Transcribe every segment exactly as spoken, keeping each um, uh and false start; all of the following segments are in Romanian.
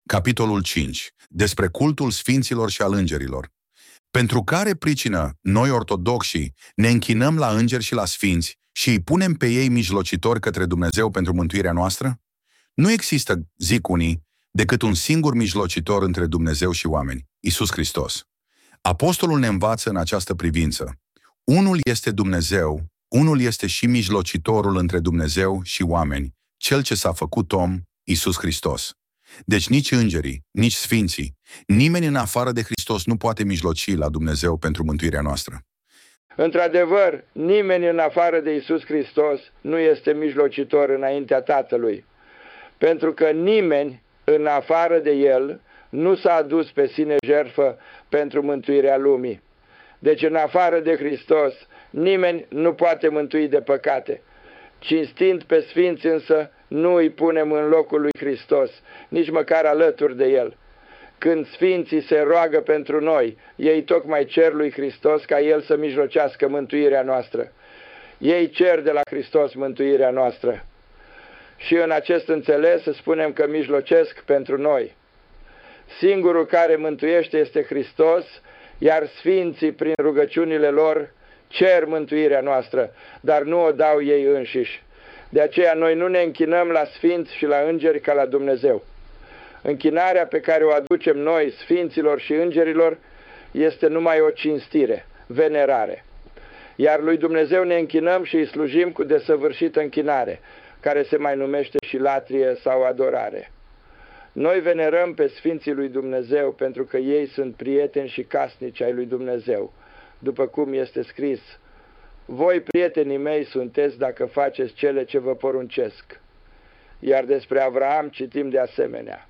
Capitolul cinci. Despre cultul sfinților și al îngerilor. Pentru care pricină noi ortodoxii ne închinăm la îngeri și la sfinți și îi punem pe ei mijlocitori către Dumnezeu pentru mântuirea noastră? Nu există, zic unii, decât un singur mijlocitor între Dumnezeu și oameni, Iisus Hristos. Apostolul ne învață în această privință. Unul este Dumnezeu, unul este și mijlocitorul între Dumnezeu și oameni, cel ce s-a făcut om, Iisus Hristos. Deci nici îngerii, nici sfinții, nimeni în afară de Hristos nu poate mijloci la Dumnezeu pentru mântuirea noastră. Într-adevăr, nimeni în afară de Iisus Hristos nu este mijlocitor înaintea Tatălui, pentru că nimeni în afară de El nu s-a adus pe sine jertfă pentru mântuirea lumii. Deci în afară de Hristos nimeni nu poate mântui de păcate. Cinstind pe sfinți însă, nu îi punem în locul lui Hristos, nici măcar alături de El. Când sfinții se roagă pentru noi, ei tocmai cer lui Hristos ca El să mijlocească mântuirea noastră. Ei cer de la Hristos mântuirea noastră. Și în acest înțeles spunem că mijlocesc pentru noi. Singurul care mântuiește este Hristos, iar sfinții prin rugăciunile lor cer mântuirea noastră, dar nu o dau ei înșiși. De aceea noi nu ne închinăm la sfinți și la îngeri ca la Dumnezeu. Închinarea pe care o aducem noi sfinților și îngerilor este numai o cinstire, venerare. Iar lui Dumnezeu ne închinăm și îi slujim cu desăvârșită închinare, care se mai numește și latrie sau adorare. Noi venerăm pe sfinții lui Dumnezeu pentru că ei sunt prieteni și casnici ai lui Dumnezeu, după cum este scris: voi, prietenii mei, sunteți dacă faceți cele ce vă poruncesc. Iar despre Avraam citim de asemenea: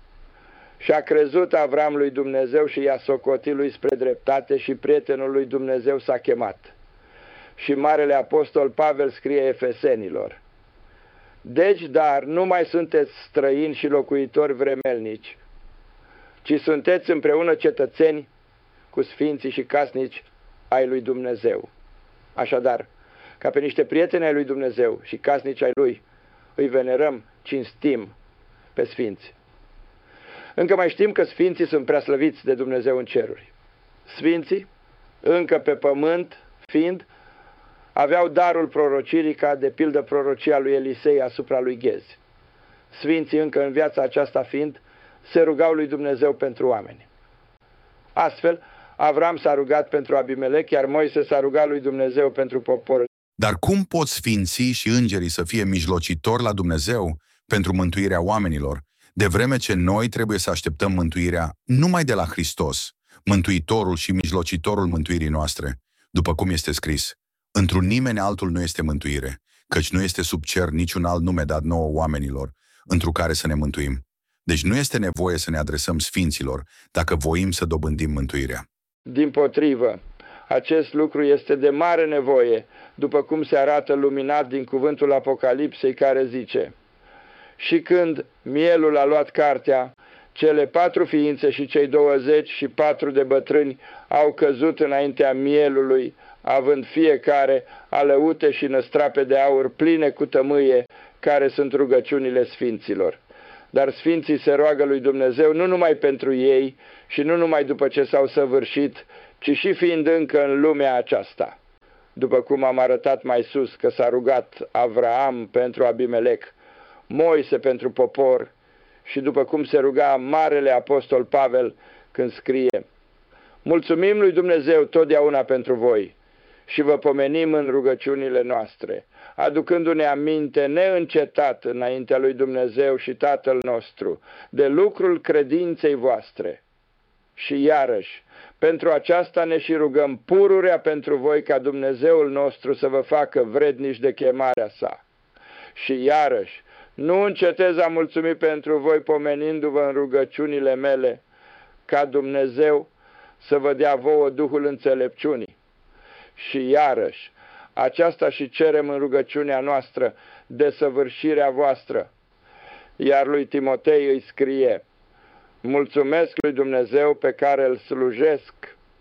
și-a crezut Avraam lui Dumnezeu și i-a socotit lui spre dreptate și prietenul lui Dumnezeu s-a chemat. Și Marele Apostol Pavel scrie Efesenilor: deci, dar, nu mai sunteți străini și locuitori vremelnici, ci sunteți împreună cetățeni cu sfinții și casnici ai lui Dumnezeu. Așadar, ca pe niște prieteni ai lui Dumnezeu și casnici ai lui, îi venerăm, cinstim pe sfinți. Încă mai știm că sfinții sunt preaslăviți de Dumnezeu în ceruri. Sfinții, încă pe pământ fiind, aveau darul prorocirii, ca de pildă prorocia lui Elisei asupra lui Ghezi. Sfinții, încă în viața aceasta fiind, se rugau lui Dumnezeu pentru oameni. Astfel, Avram s-a rugat pentru Abimelec, iar Moise s-a rugat lui Dumnezeu pentru popor. Dar cum pot sfinții și îngerii să fie mijlocitori la Dumnezeu pentru mântuirea oamenilor, de vreme ce noi trebuie să așteptăm mântuirea numai de la Hristos, Mântuitorul și mijlocitorul mântuirii noastre, după cum este scris: într-un nimeni altul nu este mântuire, căci nu este sub cer niciun alt nume dat nouă oamenilor, întru care să ne mântuim. Deci nu este nevoie să ne adresăm sfinților dacă voim să dobândim mântuirea. Dimpotrivă, acest lucru este de mare nevoie, după cum se arată luminat din cuvântul Apocalipsei, care zice: și când mielul a luat cartea, cele patru ființe și cei douăzeci și patru de bătrâni au căzut înaintea mielului, având fiecare alăute și năstrape de aur pline cu tămâie, care sunt rugăciunile sfinților. Dar sfinții se roagă lui Dumnezeu nu numai pentru ei și nu numai după ce s-au săvârșit, ci și fiind încă în lumea aceasta. După cum am arătat mai sus că s-a rugat Avraam pentru Abimelec, Moise pentru popor, și după cum se ruga Marele Apostol Pavel când scrie: mulțumim lui Dumnezeu totdeauna pentru voi și vă pomenim în rugăciunile noastre, aducându-ne aminte neîncetat înaintea lui Dumnezeu și Tatăl nostru de lucrul credinței voastre. Și iarăși, pentru aceasta ne și rugăm pururea pentru voi, ca Dumnezeul nostru să vă facă vrednici de chemarea sa. Și iarăși, nu încetez a mulțumi pentru voi, pomenindu-vă în rugăciunile mele, ca Dumnezeu să vă dea vouă Duhul înțelepciunii. Și iarăși, aceasta și cerem în rugăciunea noastră, desăvârșirea voastră. Iar lui Timotei îi scrie: mulțumesc lui Dumnezeu pe care îl slujesc,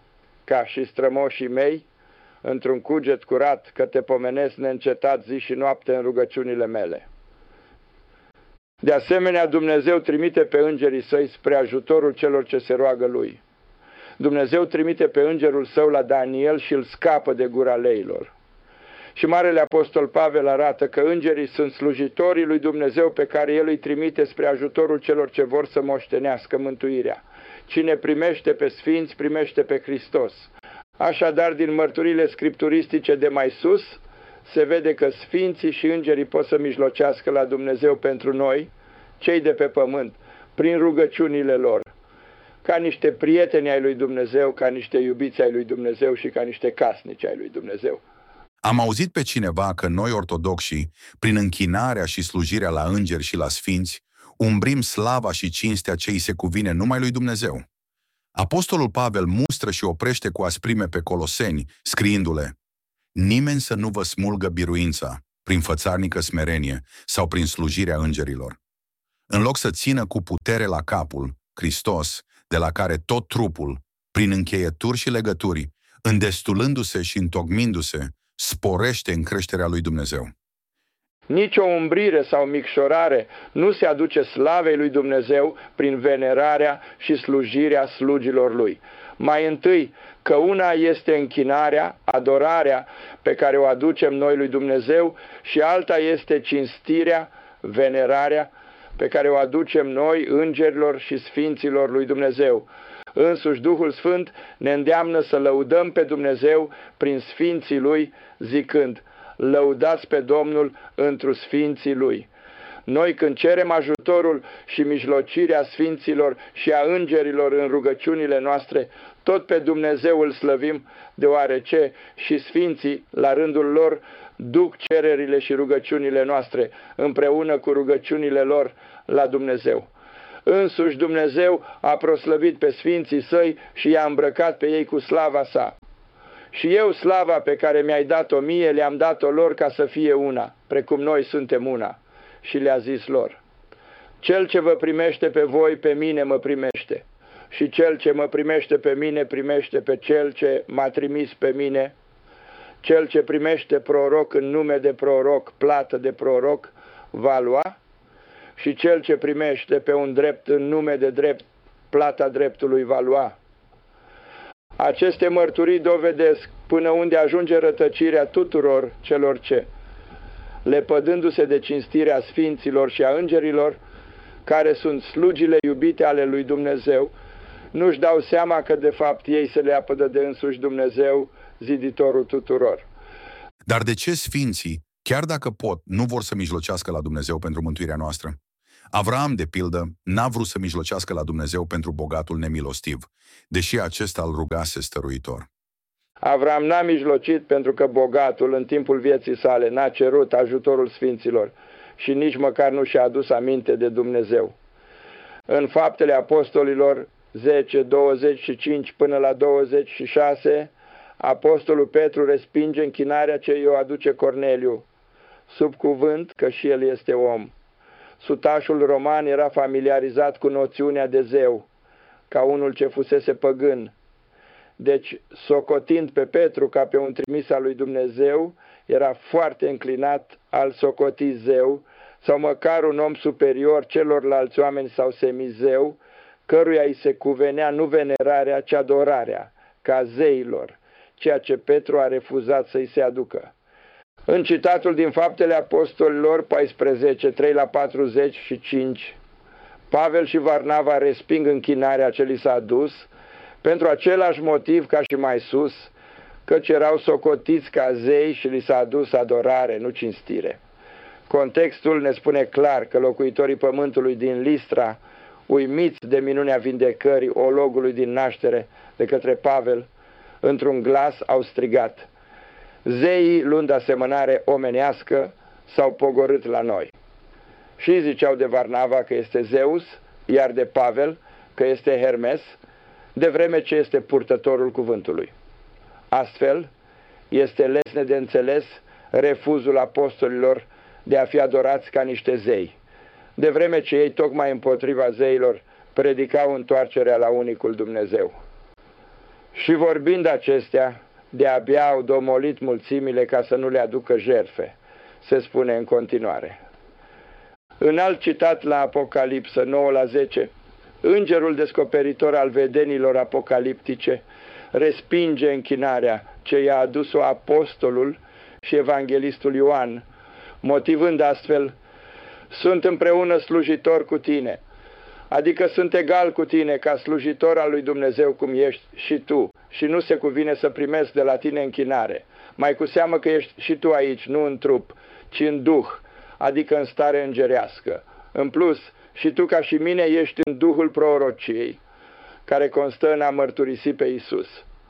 ca și strămoșii mei, într-un cuget curat, că te pomenesc neîncetat zi și noapte în rugăciunile mele. De asemenea, Dumnezeu trimite pe îngerii săi spre ajutorul celor ce se roagă lui. Dumnezeu trimite pe îngerul său la Daniel și îl scapă de gura leilor. Și Marele Apostol Pavel arată că îngerii sunt slujitorii lui Dumnezeu pe care el îi trimite spre ajutorul celor ce vor să moștenească mântuirea. Cine primește pe sfinți, primește pe Hristos. Așadar, din mărturile scripturistice de mai sus, se vede că sfinții și îngerii pot să mijlocească la Dumnezeu pentru noi, cei de pe pământ, prin rugăciunile lor, ca niște prieteni ai lui Dumnezeu, ca niște iubiți ai lui Dumnezeu și ca niște casnici ai lui Dumnezeu. Am auzit pe cineva că noi ortodoxii, prin închinarea și slujirea la îngeri și la sfinți, umbrim slava și cinstea ce îi se cuvine numai lui Dumnezeu. Apostolul Pavel mustră și oprește cu asprime pe Coloseni, scriindu-le: nimeni să nu vă smulgă biruința prin fățarnică smerenie sau prin slujirea îngerilor. În loc să țină cu putere la capul, Hristos, de la care tot trupul, prin încheieturi și legături, îndestulându-se și întocmindu-se, sporește în creșterea lui Dumnezeu. Nici o umbrire sau micșorare nu se aduce slavei lui Dumnezeu prin venerarea și slujirea slugilor lui. Mai întâi, că una este închinarea, adorarea pe care o aducem noi lui Dumnezeu și alta este cinstirea, venerarea pe care o aducem noi îngerilor și sfinților lui Dumnezeu. Însuși Duhul Sfânt ne îndeamnă să lăudăm pe Dumnezeu prin sfinții Lui, zicând: lăudați pe Domnul întru sfinții Lui. Noi, când cerem ajutorul și mijlocirea sfinților și a îngerilor în rugăciunile noastre, tot pe Dumnezeu îl slăvim, deoarece și sfinții, la rândul lor, duc cererile și rugăciunile noastre împreună cu rugăciunile lor la Dumnezeu. Însuși Dumnezeu a proslăvit pe sfinții săi și i-a îmbrăcat pe ei cu slava sa. Și eu slava pe care mi-ai dat-o mie, le-am dat-o lor ca să fie una, precum noi suntem una. Și le-a zis lor: cel ce vă primește pe voi, pe mine mă primește. Și cel ce mă primește pe mine, primește pe cel ce m-a trimis pe mine. Cel ce primește proroc în nume de proroc, plată de proroc, va lua. Și cel ce primește pe un drept în nume de drept, plata dreptului va lua. Aceste mărturii dovedesc până unde ajunge rătăcirea tuturor celor ce, lepădându-se de cinstirea sfinților și a îngerilor, care sunt slugile iubite ale lui Dumnezeu, nu-și dau seama că de fapt ei se leapădă de însuși Dumnezeu, ziditorul tuturor. Dar de ce sfinții, chiar dacă pot, nu vor să mijlocească la Dumnezeu pentru mântuirea noastră? Avraam, de pildă, n-a vrut să mijlocească la Dumnezeu pentru bogatul nemilostiv, deși acesta îl rugase stăruitor. Avraam n-a mijlocit pentru că bogatul, în timpul vieții sale, n-a cerut ajutorul sfinților și nici măcar nu și-a adus aminte de Dumnezeu. În Faptele Apostolilor zece, douăzeci și cinci până la douăzeci și șase, Apostolul Petru respinge închinarea ce i-o aduce Corneliu, sub cuvânt că și el este om. Sutașul roman era familiarizat cu noțiunea de zeu, ca unul ce fusese păgân. Deci, socotind pe Petru ca pe un trimis al lui Dumnezeu, era foarte înclinat al socoti zeu, sau măcar un om superior celorlalți oameni sau semizeu, căruia îi se cuvenea nu venerarea, ci adorarea, ca zeilor, ceea ce Petru a refuzat să-i se aducă. În citatul din Faptele Apostolilor paisprezece, trei la patruzeci și cinci, Pavel și Varnava resping închinarea ce li s-a adus, pentru același motiv ca și mai sus, căci erau socotiți ca zei și li s-a adus adorare, nu cinstire. Contextul ne spune clar că locuitorii pământului din Listra, uimiți de minunea vindecării ologului din naștere de către Pavel, într-un glas au strigat: zeii, luând asemănare omenească, s-au pogorât la noi. Și ziceau de Varnava că este Zeus, iar de Pavel că este Hermes, de vreme ce este purtătorul cuvântului. Astfel, este lesne de înțeles refuzul apostolilor de a fi adorați ca niște zei, de vreme ce ei, tocmai împotriva zeilor, predicau întoarcerea la unicul Dumnezeu. Și vorbind acestea, de-abia au domolit mulțimile ca să nu le aducă jertfe, se spune în continuare. În alt citat la Apocalipsă nouă la zece, îngerul descoperitor al vedenilor apocaliptice respinge închinarea ce i-a adus-o apostolul și evanghelistul Ioan, motivând astfel: sunt împreună slujitor cu tine, adică sunt egal cu tine ca slujitor al lui Dumnezeu cum ești și tu, și nu se cuvine să primesc de la tine închinare, mai cu seamă că ești și tu aici, nu în trup, ci în duh, adică în stare îngerească. În plus, și tu ca și mine ești în duhul prorociei, care constă în a mărturisi pe Iisus.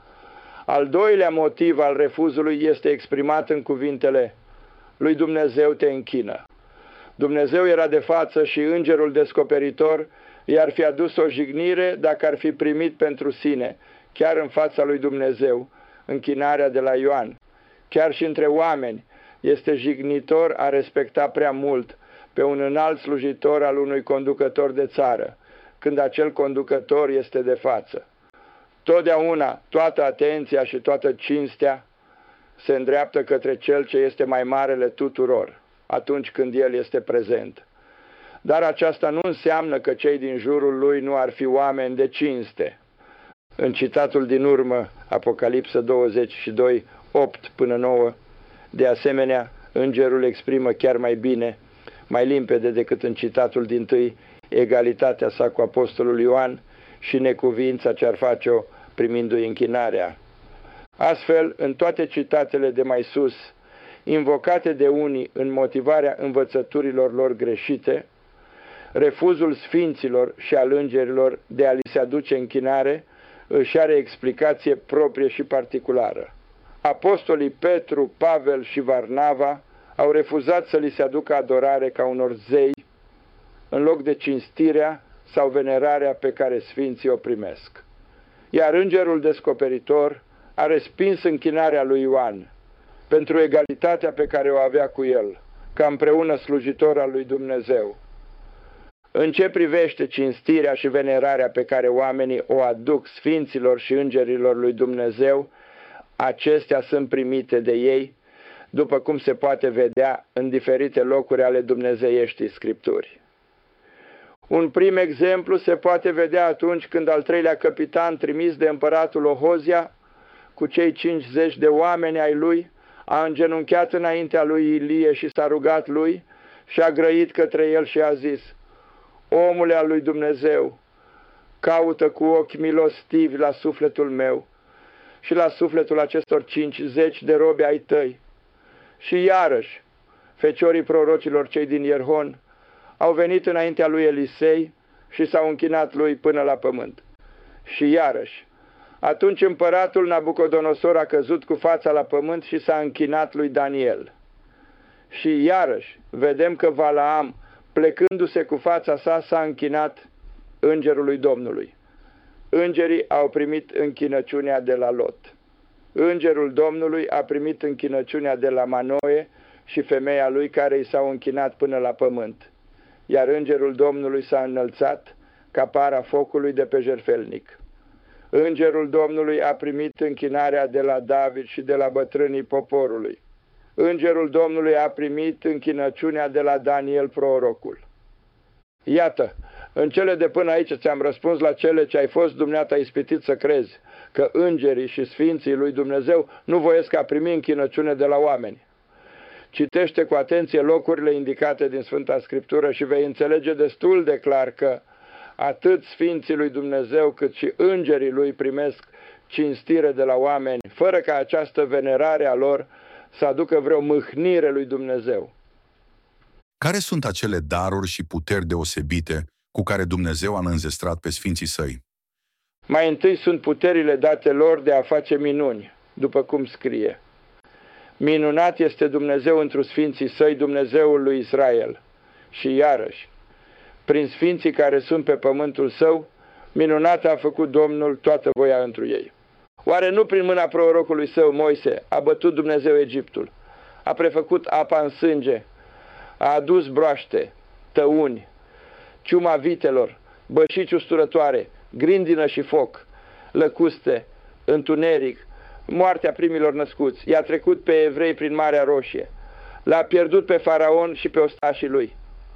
Al doilea motiv al refuzului este exprimat în cuvintele: lui Dumnezeu te închină. Dumnezeu era de față și îngerul descoperitor i-ar fi adus o jignire dacă ar fi primit pentru sine, chiar în fața lui Dumnezeu, închinarea de la Ioan. Chiar și între oameni este jignitor a respecta prea mult pe un înalt slujitor al unui conducător de țară, când acel conducător este de față. Totdeauna toată atenția și toată cinstea se îndreaptă către cel ce este mai marele tuturor, atunci când el este prezent. Dar aceasta nu înseamnă că cei din jurul lui nu ar fi oameni de cinste. În citatul din urmă, Apocalipsă douăzeci și doi, opt până nouă, de asemenea, îngerul exprimă chiar mai bine, mai limpede decât în citatul dintâi, egalitatea sa cu apostolul Ioan și necuvința ce ar face-o primindu-i închinarea. Astfel, în toate citatele de mai sus, invocate de unii în motivarea învățăturilor lor greșite, refuzul sfinților și al îngerilor de a li se aduce închinare își are explicație proprie și particulară. Apostolii Petru, Pavel și Varnava au refuzat să li se aducă adorare ca unor zei, în loc de cinstirea sau venerarea pe care sfinții o primesc. Iar îngerul descoperitor a respins închinarea lui Ioan pentru egalitatea pe care o avea cu el, ca împreună slujitor al lui Dumnezeu. În ce privește cinstirea și venerarea pe care oamenii o aduc sfinților și îngerilor lui Dumnezeu, acestea sunt primite de ei, după cum se poate vedea în diferite locuri ale dumnezeieștii Scripturi. Un prim exemplu se poate vedea atunci când al treilea căpitan trimis de împăratul Ohozia, cu cei cincizeci de oameni ai lui, a îngenunchiat înaintea lui Ilie și s-a rugat lui și a grăit către el și a zis: omule al lui Dumnezeu, caută cu ochi milostivi la sufletul meu și la sufletul acestor cincizeci de robi ai tăi. Și iarăși, feciorii prorocilor cei din Ierhon au venit înaintea lui Elisei și s-au închinat lui până la pământ. Și iarăși, atunci împăratul Nabucodonosor a căzut cu fața la pământ și s-a închinat lui Daniel. Și iarăși, vedem că Valaam, plecându-se cu fața sa, s-a închinat îngerului Domnului. Îngerii au primit închinăciunea de la Lot. Îngerul Domnului a primit închinăciunea de la Manoe și femeia lui care i s-au închinat până la pământ. Iar îngerul Domnului s-a înălțat ca para focului de pe jertfelnic. Îngerul Domnului a primit închinarea de la David și de la bătrânii poporului. Îngerul Domnului a primit închinăciunea de la Daniel prorocul. Iată, în cele de până aici ți-am răspuns la cele ce ai fost dumneata ispitit să crezi, că îngerii și sfinții lui Dumnezeu nu voiesc a primi închinăciune de la oameni. Citește cu atenție locurile indicate din Sfânta Scriptură și vei înțelege destul de clar că atât sfinții lui Dumnezeu cât și îngerii lui primesc cinstire de la oameni, fără ca această venerare a lor să aducă vreo mâhnire lui Dumnezeu. Care sunt acele daruri și puteri deosebite cu care Dumnezeu a înzestrat pe sfinții săi? Mai întâi sunt puterile date lor de a face minuni, după cum scrie: minunat este Dumnezeu întru sfinții săi, Dumnezeul lui Israel. Și iarăși, prin sfinții care sunt pe pământul său, minunat a făcut Domnul toată voia întru ei. Oare nu prin mâna prorocului său Moise a bătut Dumnezeu Egiptul, a prefăcut apa în sânge, a adus broaște, tăuni, ciuma vitelor, bășici usturătoare, grindină și foc, lăcuste, întuneric, moartea primilor născuți, i-a trecut pe evrei prin Marea Roșie, l-a pierdut pe Faraon și pe ostașii lui.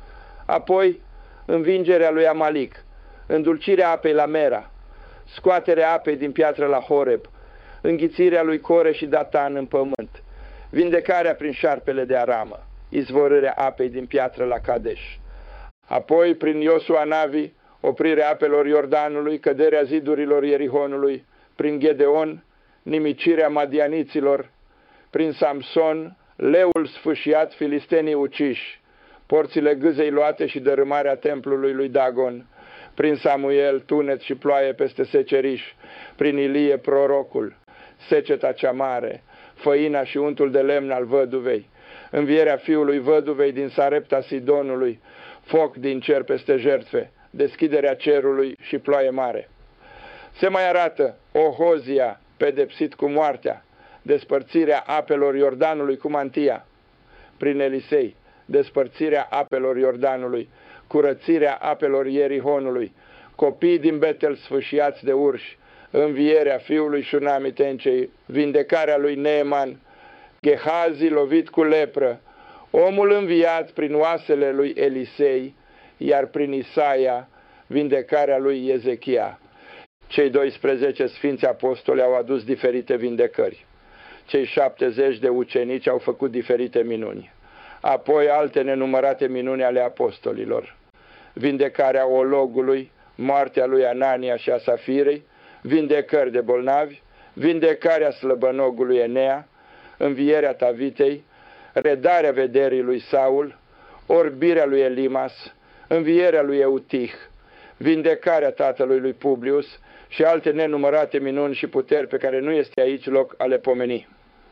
Apoi, învingerea lui Amalic, îndulcirea apei la Mera, scoaterea apei din piatră la Horeb, înghițirea lui Core și Datan în pământ, vindecarea prin șarpele de aramă, izvorârea apei din piatră la Kadesh. Apoi, prin Iosua Navi, oprirea apelor Iordanului, căderea zidurilor Ierihonului, prin Gedeon, nimicirea madianiților, prin Samson, leul sfâșiat, filistenii uciși, porțile gâzei luate și dărâmarea templului lui Dagon, prin Samuel, tunet și ploaie peste seceriș, prin Ilie prorocul, seceta cea mare, făina și untul de lemn al văduvei, învierea fiului văduvei din Sarepta Sidonului, foc din cer peste jertfe, deschiderea cerului și ploaie mare. Se mai arată Ohozia pedepsit cu moartea, despărțirea apelor Iordanului cu mantia, prin Elisei, despărțirea apelor Iordanului, curățirea apelor Ierihonului, copii din Betel sfâșiați de urși, învierea fiului Șunamitencei, vindecarea lui Neeman, Gehazi lovit cu lepră, omul înviat prin oasele lui Elisei, iar prin Isaia, vindecarea lui Ezechia. Cei doisprezece sfinți apostoli au adus diferite vindecări. Cei șaptezeci de ucenici au făcut diferite minuni. Apoi alte nenumărate minuni ale apostolilor. Vindecarea ologului, moartea lui Anania și a Safirei, vindecări de bolnavi, vindecarea slăbănogului Enea, învierea Tavitei, redarea vederii lui Saul, orbirea lui Elimas, învierea lui Eutih, vindecarea tatălui lui Publius și alte nenumărate minuni și puteri pe care nu este aici loc a le pomeni.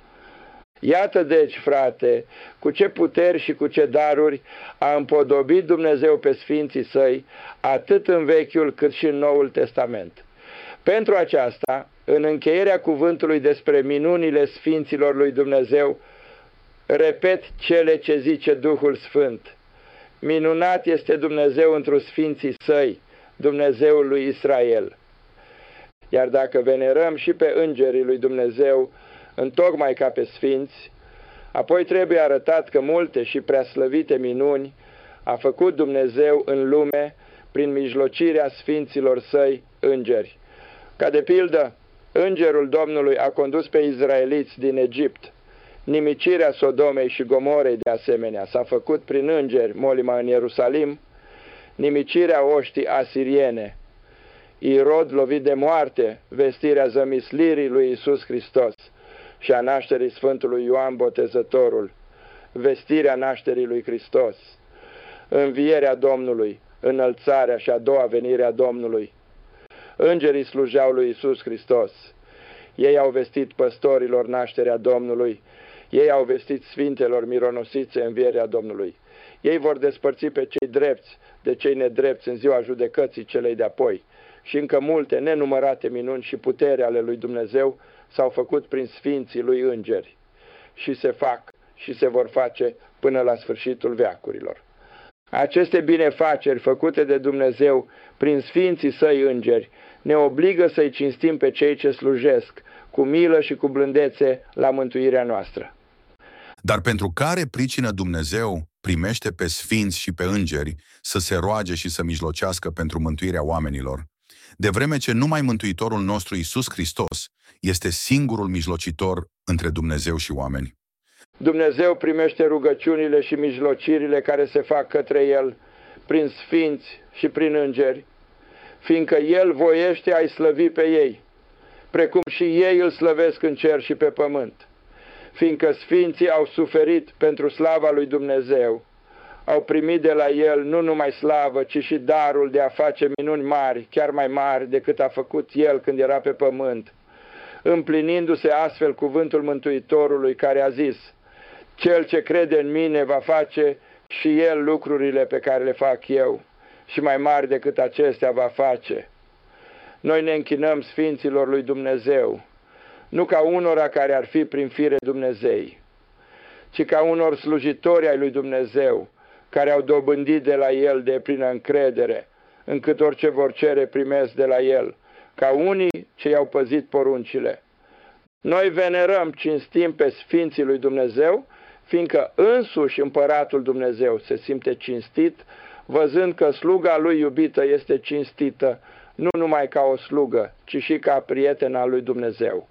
Iată deci, frate, cu ce puteri și cu ce daruri a împodobit Dumnezeu pe sfinții săi, atât în Vechiul cât și în Noul Testament. Pentru aceasta, în încheierea cuvântului despre minunile sfinților lui Dumnezeu, repet cele ce zice Duhul Sfânt. Minunat este Dumnezeu întru sfinții săi, Dumnezeul lui Israel. Iar dacă venerăm și pe îngerii lui Dumnezeu, întocmai ca pe sfinți, apoi trebuie arătat că multe și preaslăvite minuni a făcut Dumnezeu în lume prin mijlocirea sfinților săi îngeri. Ca de pildă, îngerul Domnului a condus pe izraeliți din Egipt. Nimicirea Sodomei și Gomorei de asemenea s-a făcut prin îngeri, molima în Ierusalim, nimicirea oștii asiriene, Irod lovit de moarte, vestirea zămislirii lui Iisus Hristos și a nașterii Sfântului Ioan Botezătorul, vestirea nașterii lui Hristos, învierea Domnului, înălțarea și a doua venire a Domnului. Îngerii slujeau lui Iisus Hristos. Ei au vestit păstorilor nașterea Domnului. Ei au vestit sfintelor mironosițe învierea Domnului. Ei vor despărți pe cei drepți de cei nedrepți în ziua judecății celei de-apoi. Și încă multe nenumărate minuni și putere ale lui Dumnezeu s-au făcut prin sfinții lui îngeri. Și se fac și se vor face până la sfârșitul veacurilor. Aceste binefaceri făcute de Dumnezeu prin sfinții săi îngeri ne obligă să-i cinstim pe cei ce slujesc cu milă și cu blândețe la mântuirea noastră. Dar pentru care pricină Dumnezeu primește pe sfinți și pe îngeri să se roage și să mijlocească pentru mântuirea oamenilor, de vreme ce numai Mântuitorul nostru Iisus Hristos este singurul mijlocitor între Dumnezeu și oameni. Dumnezeu primește rugăciunile și mijlocirile care se fac către El prin sfinți și prin îngeri, fiindcă El voiește a-i slăvi pe ei, precum și ei îl slăvesc în cer și pe pământ, fiindcă sfinții au suferit pentru slava lui Dumnezeu, au primit de la El nu numai slavă, ci și darul de a face minuni mari, chiar mai mari decât a făcut El când era pe pământ, împlinindu-se astfel cuvântul Mântuitorului care a zis: Cel ce crede în mine va face și el lucrurile pe care le fac eu, și mai mari decât acestea va face. Noi ne închinăm sfinților lui Dumnezeu, nu ca unora care ar fi prin fire Dumnezei, ci ca unor slujitori ai lui Dumnezeu, care au dobândit de la El de plină încredere, încât orice vor cere primesc de la El, ca unii ce i-au păzit poruncile. Noi venerăm, cinstim pe sfinții lui Dumnezeu, fiindcă însuși Împăratul Dumnezeu se simte cinstit, văzând că sluga lui iubită este cinstită, nu numai ca o slugă, ci și ca prietena lui Dumnezeu.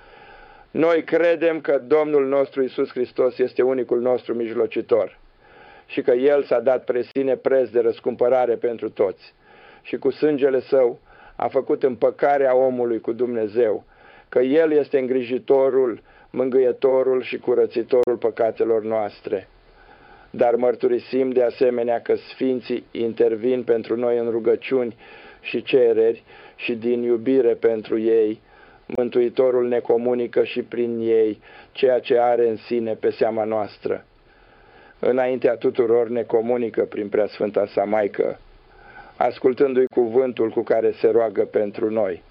Noi credem că Domnul nostru Iisus Hristos este unicul nostru mijlocitor și că El s-a dat pre sine preț de răscumpărare pentru toți și cu sângele Său a făcut împăcarea omului cu Dumnezeu, că El este îngrijitorul, mângâietorul și curățitorul păcatelor noastre. Dar mărturisim de asemenea că Sfinții intervin pentru noi în rugăciuni și cereri și din iubire pentru ei, Mântuitorul ne comunică și prin ei ceea ce are în sine pe seama noastră. Înaintea tuturor ne comunică prin Preasfânta sa Maică, ascultându-i cuvântul cu care se roagă pentru noi.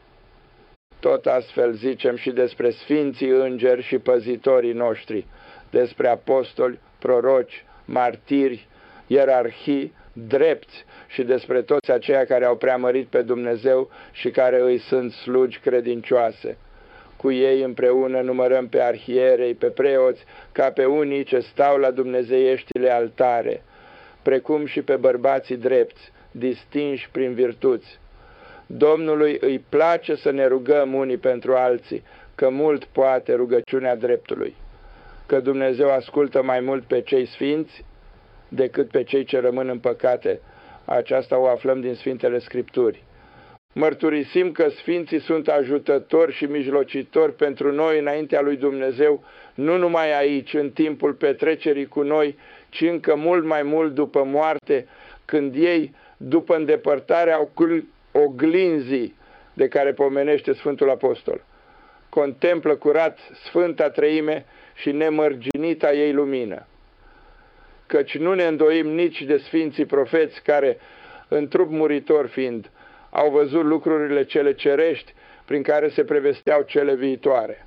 Tot astfel zicem și despre Sfinții Îngeri și păzitorii noștri, despre apostoli, proroci, martiri, ierarhii, drepți și despre toți aceia care au preamărit pe Dumnezeu și care îi sunt slugi credincioase. Cu ei împreună numărăm pe arhierei, pe preoți, ca pe unii ce stau la dumnezeieștile altare, precum și pe bărbații drepți, distinși prin virtuți. Domnului îi place să ne rugăm unii pentru alții, că mult poate rugăciunea dreptului, că Dumnezeu ascultă mai mult pe cei sfinți decât pe cei ce rămân în păcate. Aceasta o aflăm din Sfintele Scripturi. Mărturisim că Sfinții sunt ajutători și mijlocitori pentru noi înaintea lui Dumnezeu, nu numai aici, în timpul petrecerii cu noi, ci încă mult mai mult după moarte, când ei, după îndepărtarea oglinzii de care pomenește Sfântul Apostol, contemplă curat Sfânta Treime și nemărginita ei lumină. Căci nu ne îndoim nici de Sfinții Profeți care, în trup muritor fiind, au văzut lucrurile cele cerești prin care se prevesteau cele viitoare.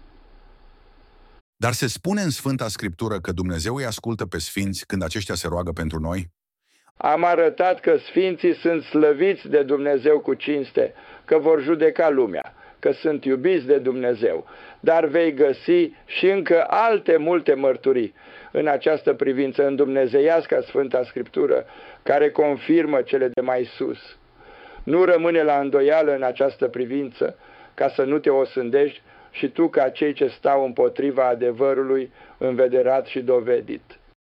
Dar se spune în Sfânta Scriptură că Dumnezeu îi ascultă pe sfinți când aceștia se roagă pentru noi? Am arătat că sfinții sunt slăviți de Dumnezeu cu cinste, că vor judeca lumea, că sunt iubiți de Dumnezeu, dar vei găsi și încă alte multe mărturii în această privință în dumnezeiasca Sfânta Scriptură, care confirmă cele de mai sus. Nu rămâne la îndoială în această privință, ca să nu te osândești și tu ca cei ce stau împotriva adevărului învederat și dovedit.